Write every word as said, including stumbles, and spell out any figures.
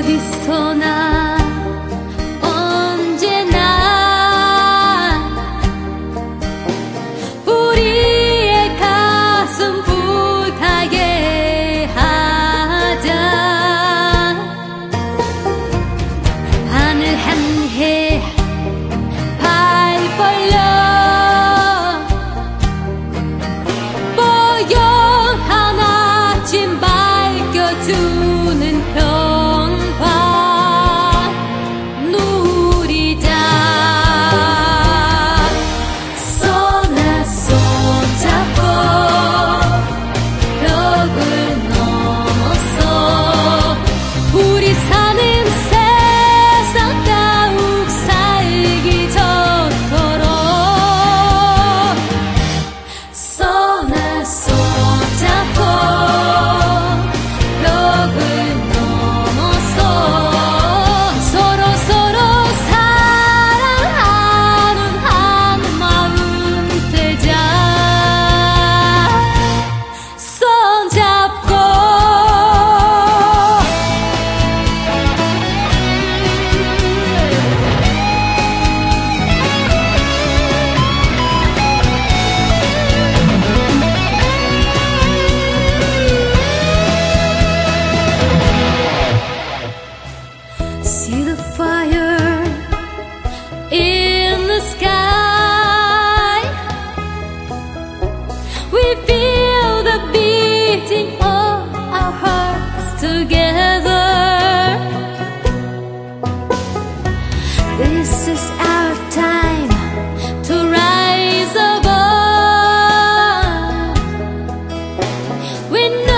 어디서나 언제나 우리의 가슴 불타게 하자. 하늘 한해 발 벌려 뽀용 하나쯤 밝혀주는 평화 누리자. 손에 손잡고 벽을 넘어서 우리 사는 세상 더욱 살기 좋도록 손에 손잡고 벽을 넘어서 서로 서로 사랑하는 한 마음 되자. 손잡고 see the fire in the sky. We feel the beating of our hearts together. This is our time to rise above. We know